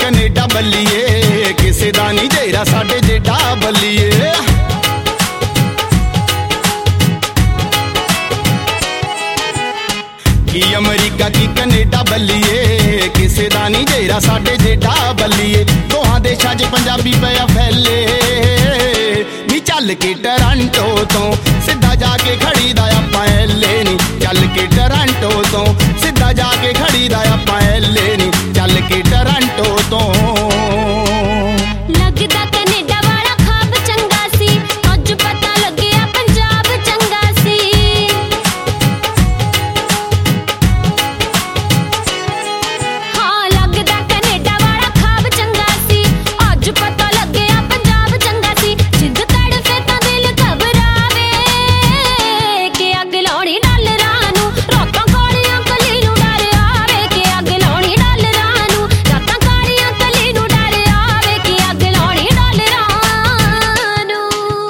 Canada बल्लीए, किसे दा नहीं जेरा साडे जेडा बल्लीए। की अमरीका की कनेडा बल्लीए, किसे दा नहीं जेरा साडे जेडा बल्लीए। दोहां देशां च पंजाबी पिया फैले नी, चल के टोरंटो तो सीधा जाके खड़ी दा आपां एले नी। चल के टोरंटो तो सीधा जाके खड़ी दा आपां एले नी। चल के टोरंटो तो लगदा कनेडा वाला ख्वाब चंगा सी, अज पता लग्या पंजाब चंगा सी। हाँ लगदा कनेडा वाला ख्वाब चंगा सी, अज पता लग्या पंजाब चंगा सी। जिद तड़फे तां दिल घबरावे कि अग लाउणी डॉलरां नूं, रातां कालियां कली नूं डर आवे कि अग लाउणी डॉलरां नूं। रातां कालियां कली नूं डर आवे कि अग लाउणी डॉलरां नूं।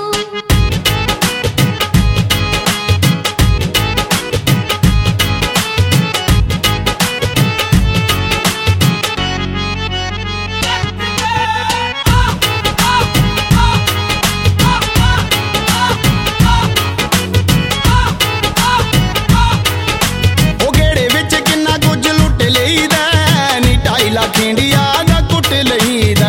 ओ गेड़े विच किन्ना कुछ लुट लईदा नी, 2.5 लाख इंडिया दा कुट लईदा।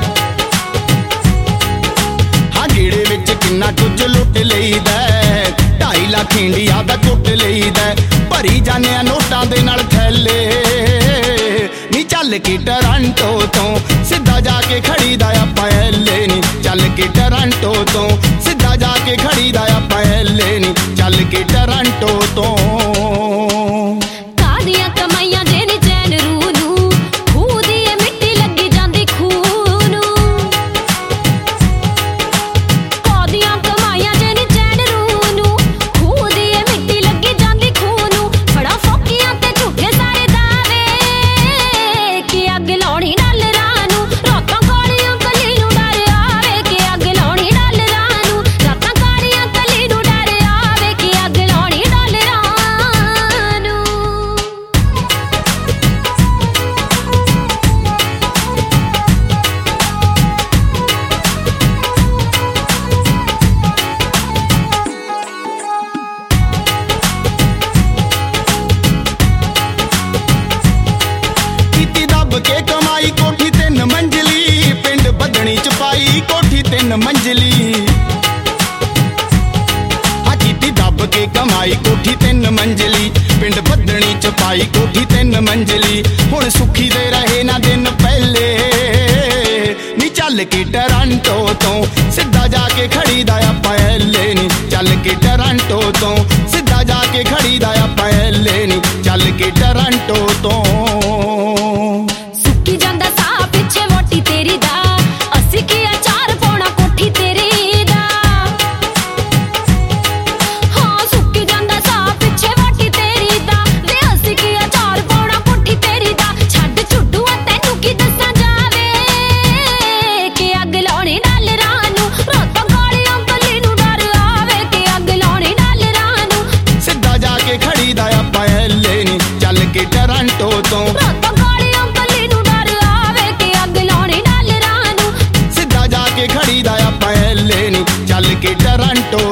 हाँ गेड़े विच किन्ना कुछ लुट लईदा, 2.5 लाख इंडिया दा कुट लईदा। भरी जाने नोटां दे नाल थैले नी, चल के टोरंटो तो सीधा जाके खड़ी दा आपां एले नी। चल के टोरंटो तो सीधा जाके खड़ी दा आपां एले नी। चल के टोरंटो तो कादियां कमाईयां जे नी चैन रूह नूं, खूह दी ए मिट्टी लगी जांदी खूह नूं। कादियां कमाईयां जे नी चैन रूह नूं, खूह दी ए मिट्टी लगी जांदी खूह नूं। बड़ा फौकियां ते झूठे सारे दावे कि अग लाउणी डॉलरां नूं। रातां कालियां कली नूं डर आवे कि अग लाउणी डॉलरां नूं। रातां कालियां कली नूं डर आवे कि अग लाउणी डॉलरां नूं। कीती दब के कमाई कोठी 3 मंजिली, पिंड बदनी च पाई कोठी 3 मंजिली। हाँ कीती दब के कमाई कोठी 3 मंजिली, पिंड बदनी च पाई कोठी 3 मंजिली। हुण सुखी दे रहे ना दिन पहले नी, चल के टोरंटो तो सीधा जाके खड़ी दा आपां एले नी। चल के टोरंटो तो सीधा जाके खड़ी दा आपां एले नी। चल के टोरंटो तो सुक्की जांदा साह पिछे वोटी तेरी दा, अस्सी की अचार पाउणा कोठी तेरी दा। हाँ सुक्की जांदा साह पिछे वोटी तेरी दा, वे अस्सी की अचार पाउणा कोठी तेरी दा। छड्ड छुड्डूआ तैनूं की दस्सां जावे कि अग लाउणी डॉलरां नूं। रातां कालियां कली नूं डर आवे कि अग लाउणी डॉलरां नूं। सीधा जाके खड़ी दा आपां एले नी। चल के टोरंटो तो रातां कालियां कली नूं डर आवे कि अग लाउणी डॉलरां नूं। सीधा जाके खड़ी दा आपां एले नी। चल के टोरंटो